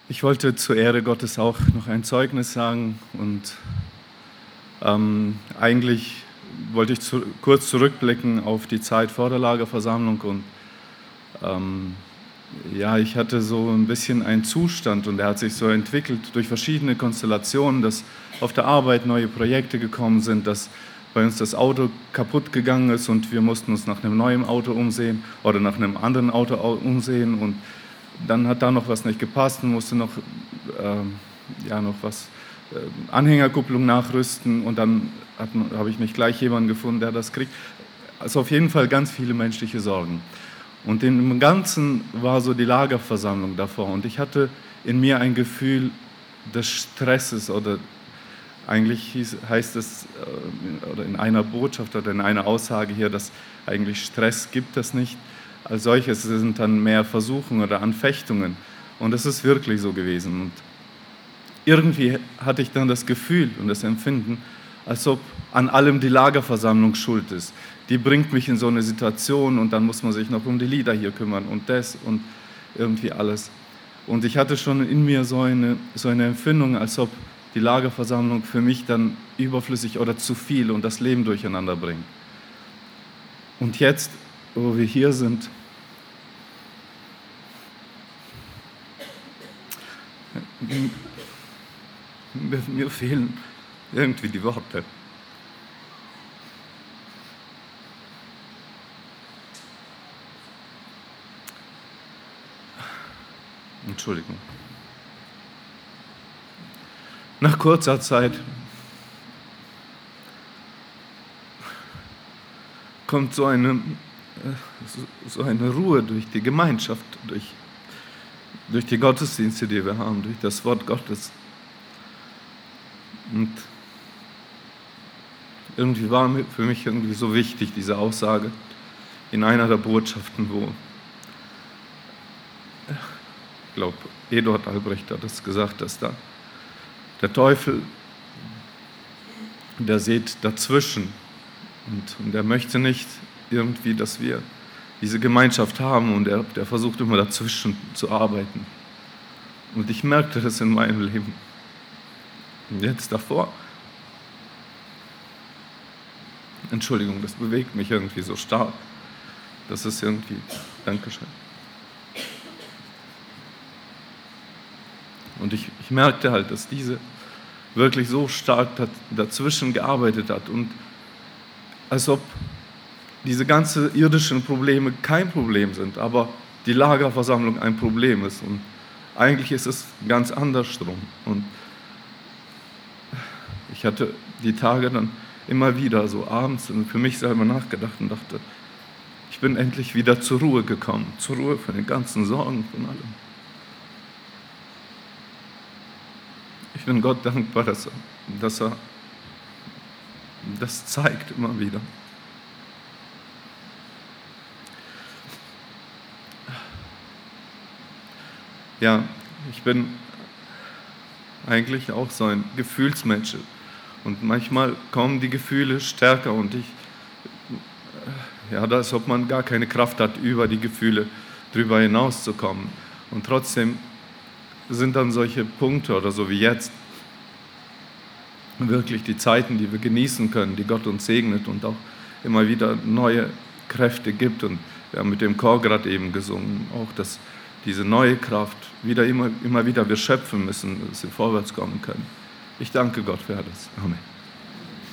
Ich wollte zur Ehre Gottes auch noch ein Zeugnis sagen und eigentlich wollte ich kurz zurückblicken auf die Zeit vor der Lagerversammlung und ich hatte so ein bisschen einen Zustand und der hat sich so entwickelt durch verschiedene Konstellationen, dass auf der Arbeit neue Projekte gekommen sind, dass bei uns das Auto kaputt gegangen ist und wir mussten uns nach einem neuen Auto umsehen oder nach einem anderen Auto umsehen und dann hat da noch was nicht gepasst und musste noch was Anhängerkupplung nachrüsten und dann habe ich nicht gleich jemanden gefunden, der das kriegt. Also auf jeden Fall ganz viele menschliche Sorgen. Und im Ganzen war so die Lagerversammlung davor und ich hatte in mir ein Gefühl des Stresses oder eigentlich heißt es oder in einer Botschaft oder in einer Aussage hier, dass eigentlich Stress gibt es nicht. Als solches sind dann mehr Versuchungen oder Anfechtungen. Und das ist wirklich so gewesen. Und irgendwie hatte ich dann das Gefühl und das Empfinden, als ob an allem die Lagerversammlung schuld ist. Die bringt mich in so eine Situation und dann muss man sich noch um die Lieder hier kümmern und das und irgendwie alles. Und ich hatte schon in mir so eine Empfindung, als ob die Lagerversammlung für mich dann überflüssig oder zu viel und das Leben durcheinander bringt. Und jetzt, wo wir hier sind, mir fehlen irgendwie die Worte. Entschuldigung. Nach kurzer Zeit kommt so eine Ruhe durch die Gemeinschaft, durch die Gottesdienste, die wir haben, durch das Wort Gottes. Und irgendwie war für mich irgendwie so wichtig, diese Aussage in einer der Botschaften, wo, ich glaube, Eduard Albrecht hat es gesagt, dass da der Teufel, der sieht dazwischen und er möchte nicht irgendwie, dass wir diese Gemeinschaft haben und der versucht immer dazwischen zu arbeiten. Und ich merkte das in meinem Leben. Und jetzt davor, Entschuldigung, das bewegt mich irgendwie so stark. Das ist irgendwie, Dankeschön. Und ich merkte halt, dass diese wirklich so stark dazwischen gearbeitet hat und als ob diese ganzen irdischen Probleme kein Problem sind, aber die Lagerversammlung ein Problem ist und eigentlich ist es ganz andersrum. Und ich hatte die Tage dann immer wieder so abends für mich selber nachgedacht und dachte, ich bin endlich wieder zur Ruhe gekommen, zur Ruhe von den ganzen Sorgen, von allem. Ich bin Gott dankbar, dass er das zeigt immer wieder. Ja, ich bin eigentlich auch so ein Gefühlsmensch und manchmal kommen die Gefühle stärker und als ob man gar keine Kraft hat, über die Gefühle drüber hinauszukommen. Und trotzdem sind dann solche Punkte oder so wie jetzt wirklich die Zeiten, die wir genießen können, die Gott uns segnet und auch immer wieder neue Kräfte gibt. Und wir haben mit dem Chor gerade eben gesungen, auch dass diese neue Kraft immer wieder wir schöpfen müssen, dass wir vorwärts kommen können. Ich danke Gott für alles. Amen.